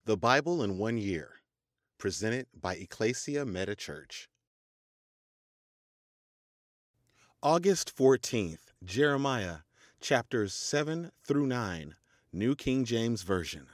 The Bible in 1 Year, presented by Ecclesia Meta Church. August 14th, Jeremiah, chapters 7 through 9, New King James Version.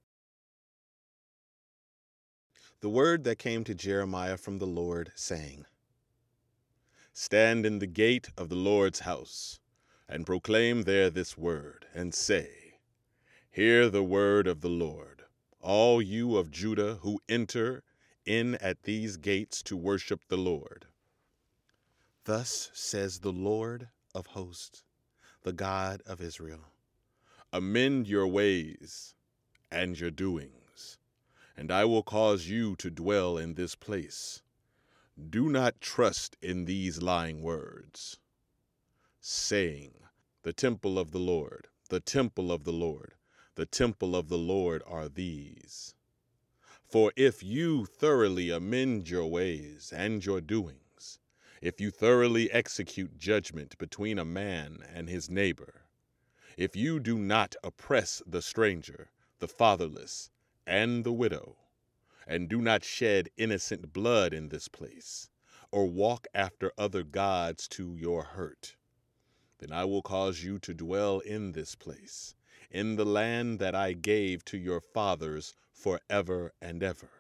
The word that came to Jeremiah from the Lord, saying, Stand in the gate of the Lord's house, and proclaim there this word, and say, Hear the word of the Lord, all you of Judah who enter in at these gates to worship the Lord. Thus says the Lord of hosts, the God of Israel, Amend your ways and your doings, and I will cause you to dwell in this place. Do not trust in these lying words, saying, The temple of the Lord, the temple of the Lord, the temple of the Lord are these. For if you thoroughly amend your ways and your doings, if you thoroughly execute judgment between a man and his neighbor, if you do not oppress the stranger, the fatherless, and the widow, and do not shed innocent blood in this place, or walk after other gods to your hurt, then I will cause you to dwell in this place, in the land that I gave to your fathers forever and ever.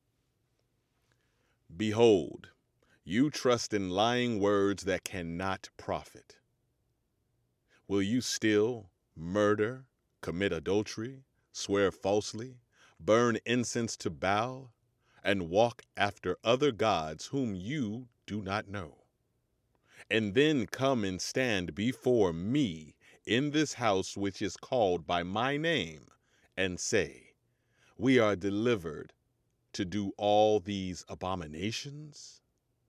Behold, you trust in lying words that cannot profit. Will you still murder, commit adultery, swear falsely, burn incense to Baal, and walk after other gods whom you do not know? And then come and stand before me in this house which is called by my name, and say, We are delivered to do all these abominations?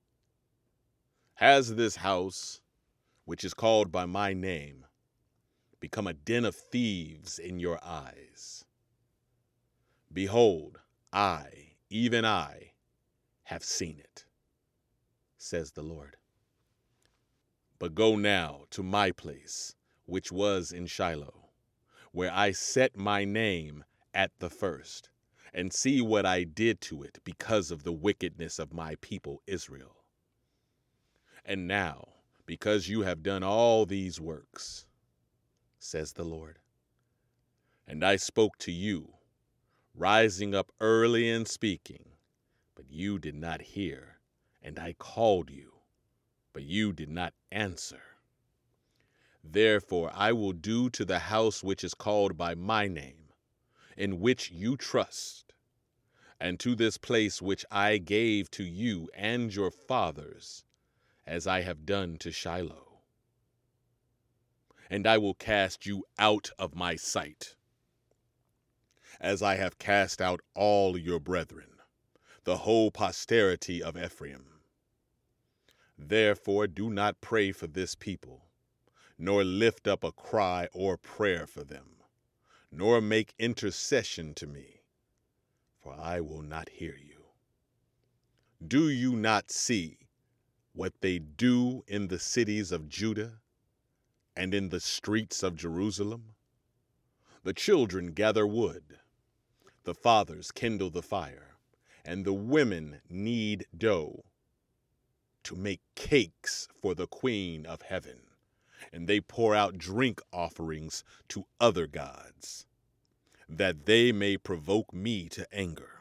Has this house, which is called by my name, become a den of thieves in your eyes? Behold, I, even I, have seen it, says the Lord. But go now to my place, which was in Shiloh, where I set my name at the first, and see what I did to it because of the wickedness of my people Israel. And now, because you have done all these works, says the Lord, and I spoke to you, rising up early and speaking, but you did not hear, and I called you, but you did not answer. Therefore I will do to the house which is called by my name, in which you trust, and to this place which I gave to you and your fathers, as I have done to Shiloh. And I will cast you out of my sight, as I have cast out all your brethren, the whole posterity of Ephraim. Therefore do not pray for this people, nor lift up a cry or prayer for them, nor make intercession to me, for I will not hear you. Do you not see what they do in the cities of Judah and in the streets of Jerusalem? The children gather wood, the fathers kindle the fire, and the women knead dough to make cakes for the Queen of Heaven, and they pour out drink offerings to other gods, that they may provoke me to anger.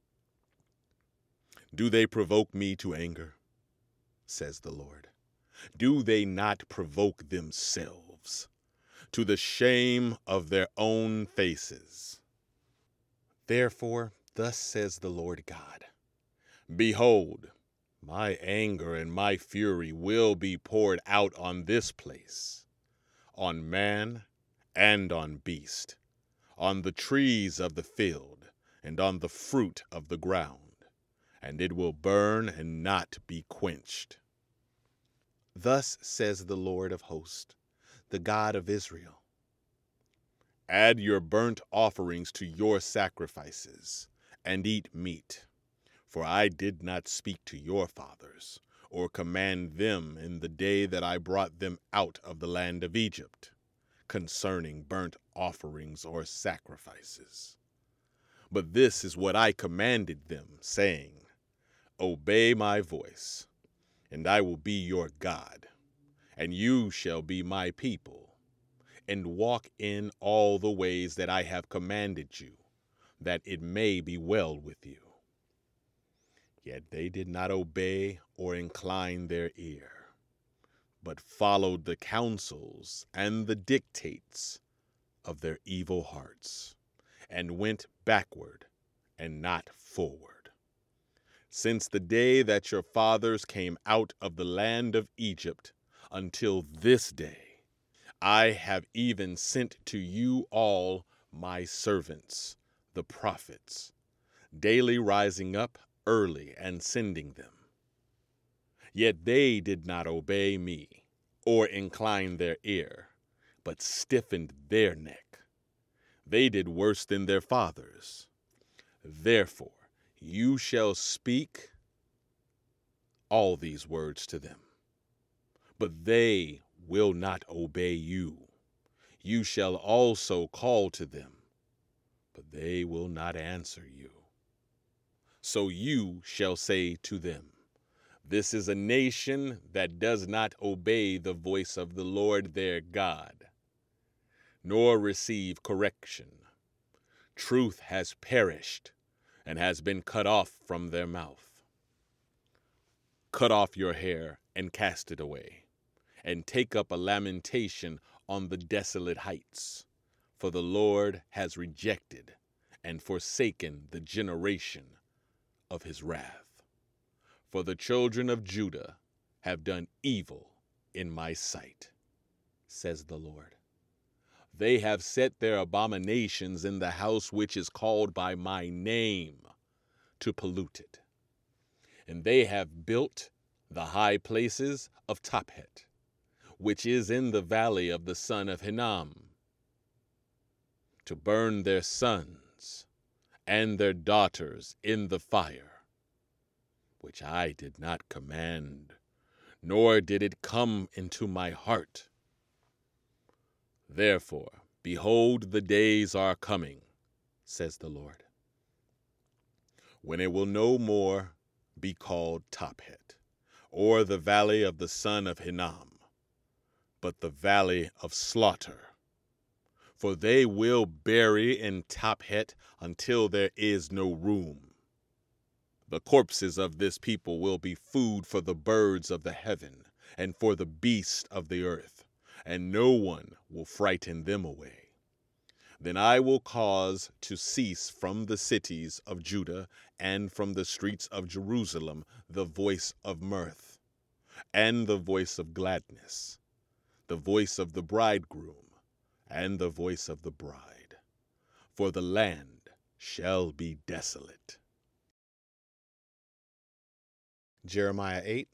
Do they provoke me to anger? Says the Lord. Do they not provoke themselves to the shame of their own faces? Therefore, thus says the Lord God, Behold, my anger and my fury will be poured out on this place, on man and on beast, on the trees of the field and on the fruit of the ground, and it will burn and not be quenched. Thus says the Lord of hosts, the God of Israel. Add your burnt offerings to your sacrifices, and eat meat. For I did not speak to your fathers, or command them in the day that I brought them out of the land of Egypt, concerning burnt offerings or sacrifices. But this is what I commanded them, saying, Obey my voice, and I will be your God, and you shall be my people, and walk in all the ways that I have commanded you, that it may be well with you. Yet they did not obey or incline their ear, but followed the counsels and the dictates of their evil hearts, and went backward and not forward. Since the day that your fathers came out of the land of Egypt until this day, I have even sent to you all my servants, the prophets, daily rising up early and sending them. Yet they did not obey me, or incline their ear, but stiffened their neck. They did worse than their fathers. Therefore you shall speak all these words to them, but they will not obey you. You shall also call to them, but they will not answer you. So you shall say to them, This is a nation that does not obey the voice of the Lord their God, nor receive correction. Truth has perished and has been cut off from their mouth. Cut off your hair and cast it away, and take up a lamentation on the desolate heights, for the Lord has rejected and forsaken the generation of his wrath. For the children of Judah have done evil in my sight, says the Lord. They have set their abominations in the house which is called by my name, to pollute it. And they have built the high places of Tophet, which is in the valley of the son of Hinnom, to burn their sons and their daughters in the fire, which I did not command, nor did it come into my heart. Therefore, behold, the days are coming, says the Lord, when it will no more be called Tophet, or the valley of the son of Hinnom, but the valley of slaughter. For they will bury in Tophet until there is no room. The corpses of this people will be food for the birds of the heaven and for the beasts of the earth, and no one will frighten them away. Then I will cause to cease from the cities of Judah and from the streets of Jerusalem the voice of mirth, and the voice of gladness, the voice of the bridegroom, and the voice of the bride. For the land shall be desolate. Jeremiah 8.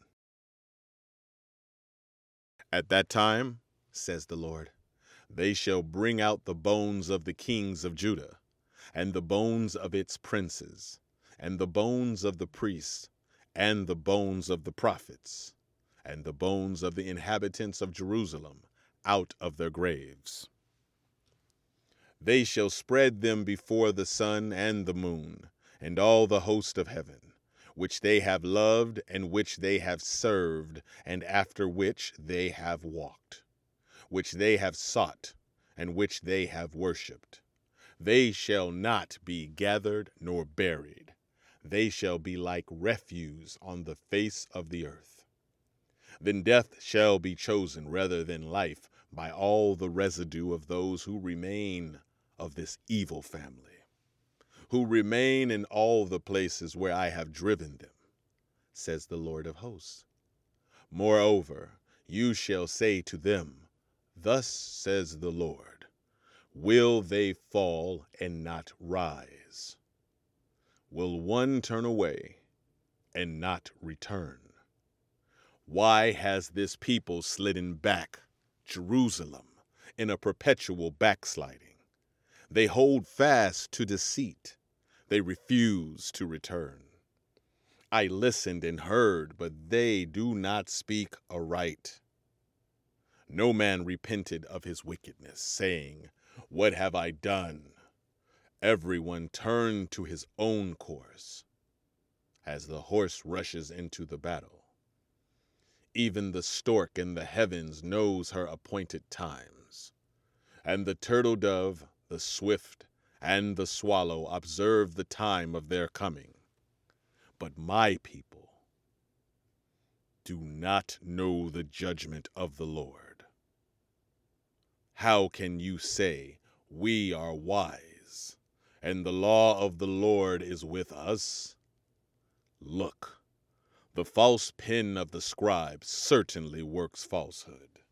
At that time, says the Lord, they shall bring out the bones of the kings of Judah, and the bones of its princes, and the bones of the priests, and the bones of the prophets, and the bones of the inhabitants of Jerusalem out of their graves. They shall spread them before the sun and the moon, and all the host of heaven, which they have loved, and which they have served, and after which they have walked, which they have sought, and which they have worshipped. They shall not be gathered nor buried. They shall be like refuse on the face of the earth. Then death shall be chosen rather than life by all the residue of those who remain of this evil family, who remain in all the places where I have driven them, says the Lord of hosts. Moreover, you shall say to them, Thus says the Lord, will they fall and not rise? Will one turn away and not return? Why has this people slidden back, Jerusalem, in a perpetual backsliding? They hold fast to deceit. They refuse to return. I listened and heard, but they do not speak aright. No man repented of his wickedness, saying, What have I done? Everyone turn to his own course, as the horse rushes into the battle. Even the stork in the heavens knows her appointed times, and the turtle dove, the swift, and the swallow observe the time of their coming. But my people do not know the judgment of the Lord. How can you say, "We are wise, and the law of the Lord is with us"? Look, the false pen of the scribe certainly works falsehood.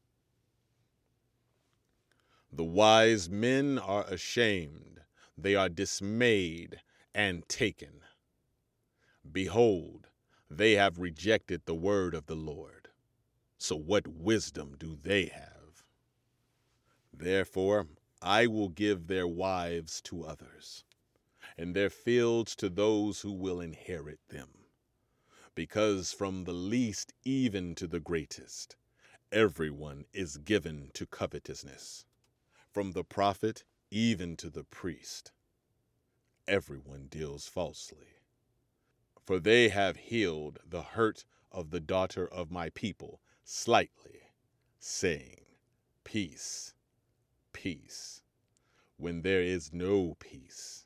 The wise men are ashamed, they are dismayed and taken. Behold, they have rejected the word of the Lord. So what wisdom do they have? Therefore, I will give their wives to others, and their fields to those who will inherit them. Because from the least even to the greatest, everyone is given to covetousness. From the prophet even to the priest, everyone deals falsely. For they have healed the hurt of the daughter of my people slightly, saying, "Peace, peace," when there is no peace.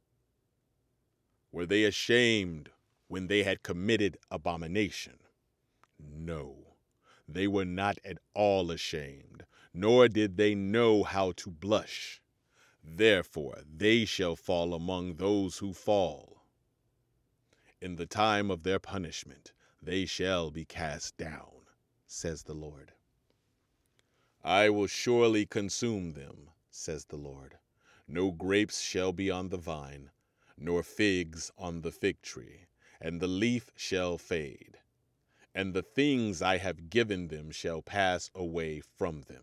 Were they ashamed when they had committed abomination? No, they were not at all ashamed, nor did they know how to blush. Therefore they shall fall among those who fall. In the time of their punishment they shall be cast down, says the Lord. I will surely consume them, says the Lord. No grapes shall be on the vine, nor figs on the fig tree, and the leaf shall fade, and the things I have given them shall pass away from them.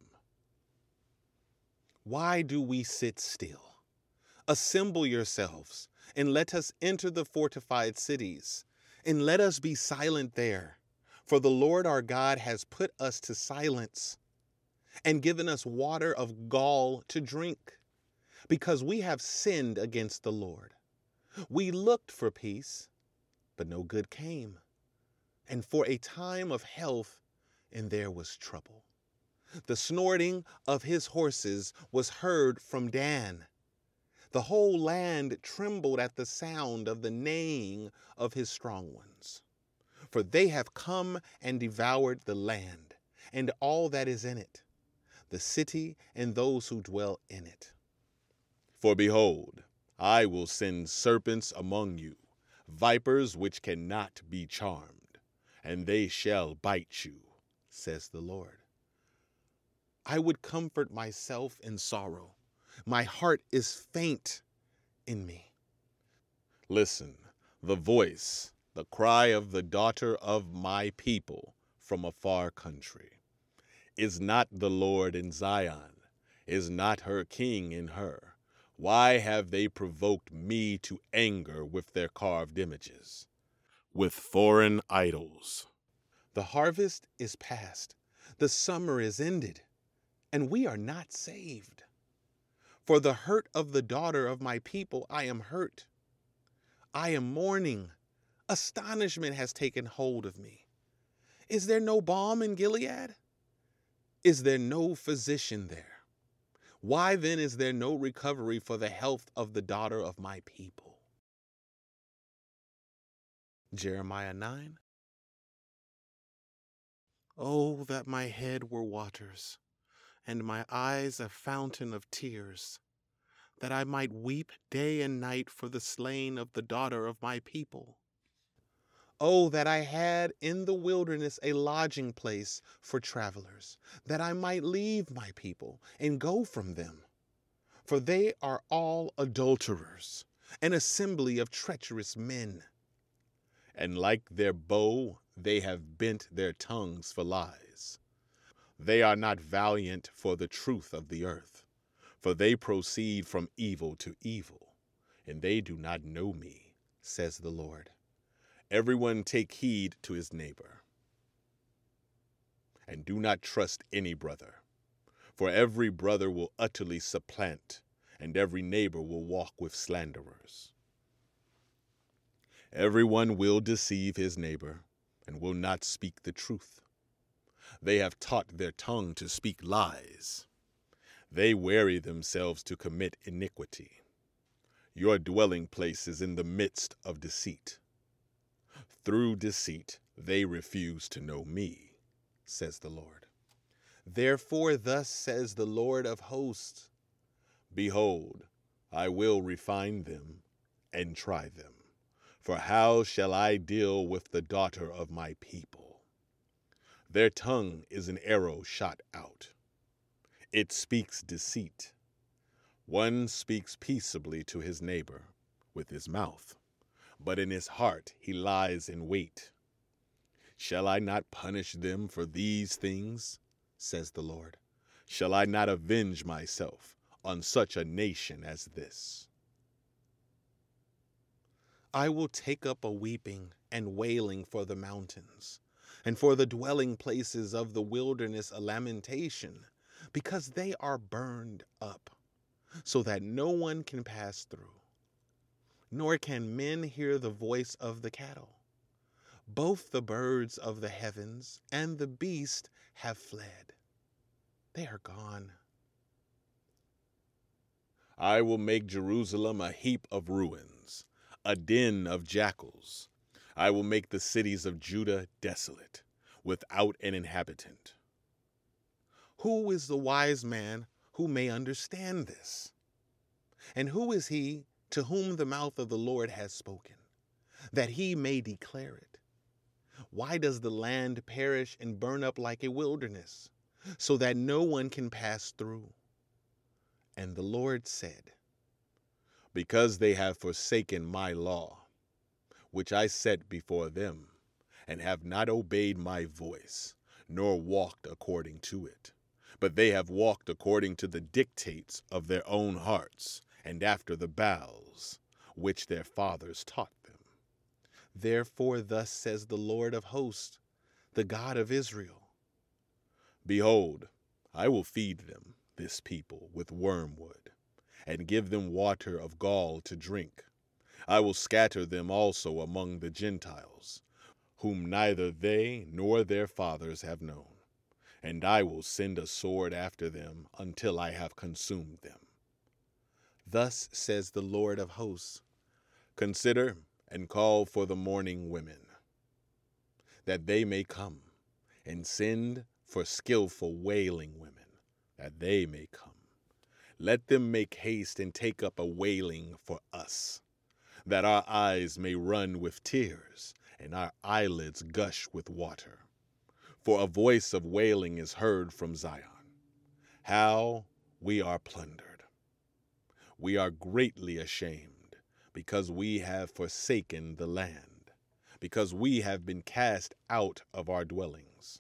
Why do we sit still? Assemble yourselves, and let us enter the fortified cities, and let us be silent there. For the Lord our God has put us to silence, and given us water of gall to drink, because we have sinned against the Lord. We looked for peace, but no good came, and for a time of health, and there was trouble. The snorting of his horses was heard from Dan. The whole land trembled at the sound of the neighing of his strong ones. For they have come and devoured the land, and all that is in it, the city and those who dwell in it. For behold, I will send serpents among you, vipers which cannot be charmed, and they shall bite you, says the Lord. I would comfort myself in sorrow. My heart is faint in me. Listen, the voice, the cry of the daughter of my people from a far country. Is not the Lord in Zion? Is not her king in her? Why have they provoked me to anger with their carved images, with foreign idols? The harvest is past, the summer is ended, and we are not saved. For the hurt of the daughter of my people I am hurt. I am mourning. Astonishment has taken hold of me. Is there no balm in Gilead? Is there no physician there? Why then is there no recovery for the health of the daughter of my people? Jeremiah 9. Oh, that my head were waters, and my eyes a fountain of tears, that I might weep day and night for the slain of the daughter of my people. Oh, that I had in the wilderness a lodging place for travelers, that I might leave my people and go from them. For they are all adulterers, an assembly of treacherous men. And like their bow, they have bent their tongues for lies. They are not valiant for the truth of the earth, for they proceed from evil to evil, and they do not know me, says the Lord. Everyone take heed to his neighbor, and do not trust any brother, for every brother will utterly supplant, and every neighbor will walk with slanderers. Everyone will deceive his neighbor and will not speak the truth. They have taught their tongue to speak lies. They weary themselves to commit iniquity. Your dwelling place is in the midst of deceit. Through deceit, they refuse to know me, says the Lord. Therefore, thus says the Lord of hosts, behold, I will refine them and try them. For how shall I deal with the daughter of my people? Their tongue is an arrow shot out. It speaks deceit. One speaks peaceably to his neighbor with his mouth, but in his heart he lies in wait. Shall I not punish them for these things, says the Lord? Shall I not avenge myself on such a nation as this? I will take up a weeping and wailing for the mountains, and for the dwelling places of the wilderness a lamentation, because they are burned up, so that no one can pass through, nor can men hear the voice of the cattle. Both the birds of the heavens and the beast have fled. They are gone. I will make Jerusalem a heap of ruins, a den of jackals. I will make the cities of Judah desolate, without an inhabitant. Who is the wise man who may understand this? And who is he to whom the mouth of the Lord has spoken, that he may declare it? Why does the land perish and burn up like a wilderness, so that no one can pass through? And the Lord said, because they have forsaken my law, which I set before them, and have not obeyed my voice, nor walked according to it, but they have walked according to the dictates of their own hearts, and after the Baals, which their fathers taught them. Therefore thus says the Lord of hosts, the God of Israel, behold, I will feed them, this people, with wormwood, and give them water of gall to drink. I will scatter them also among the Gentiles, whom neither they nor their fathers have known, and I will send a sword after them until I have consumed them. Thus says the Lord of hosts, consider and call for the mourning women, that they may come, and send for skillful wailing women, that they may come. Let them make haste and take up a wailing for us, that our eyes may run with tears, and our eyelids gush with water. For a voice of wailing is heard from Zion. How we are plundered. We are greatly ashamed, because we have forsaken the land, because we have been cast out of our dwellings.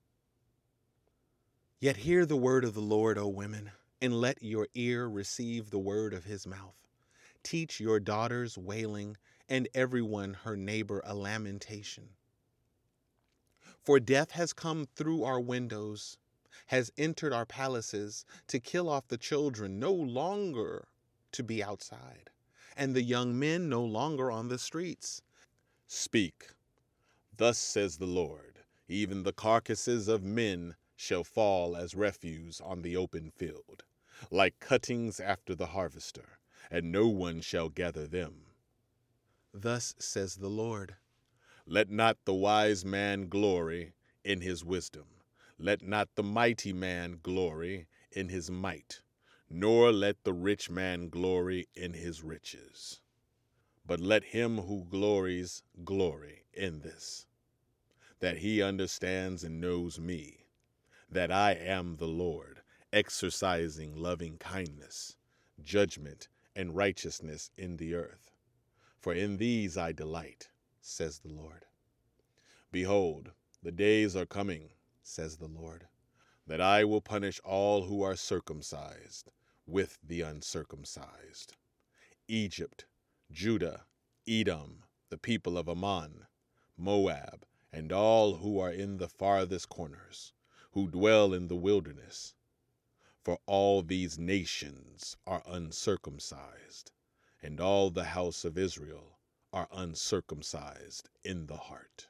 Yet hear the word of the Lord, O women, and let your ear receive the word of his mouth. Teach your daughters wailing, and everyone her neighbor a lamentation. For death has come through our windows, has entered our palaces to kill off the children no longer to be outside, and the young men no longer on the streets. Speak, thus says the Lord, even the carcasses of men shall fall as refuse on the open field, like cuttings after the harvester, and no one shall gather them. Thus says the Lord, let not the wise man glory in his wisdom, let not the mighty man glory in his might, nor let the rich man glory in his riches. But let him who glories glory in this, that he understands and knows me, that I am the Lord, exercising loving kindness, judgment, and righteousness in the earth. For in these I delight, says the Lord. Behold, the days are coming, says the Lord, that I will punish all who are circumcised with the uncircumcised. Egypt, Judah, Edom, the people of Ammon, Moab, and all who are in the farthest corners, who dwell in the wilderness. For all these nations are uncircumcised, and all the house of Israel are uncircumcised in the heart.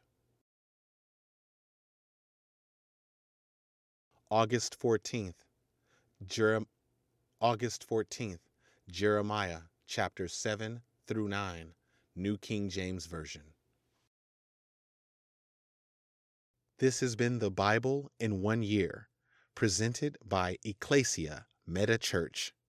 August 14th, August 14th, Jeremiah chapters 7 through 9, New King James Version. This has been the Bible in 1 year, presented by Ecclesia Meta Church.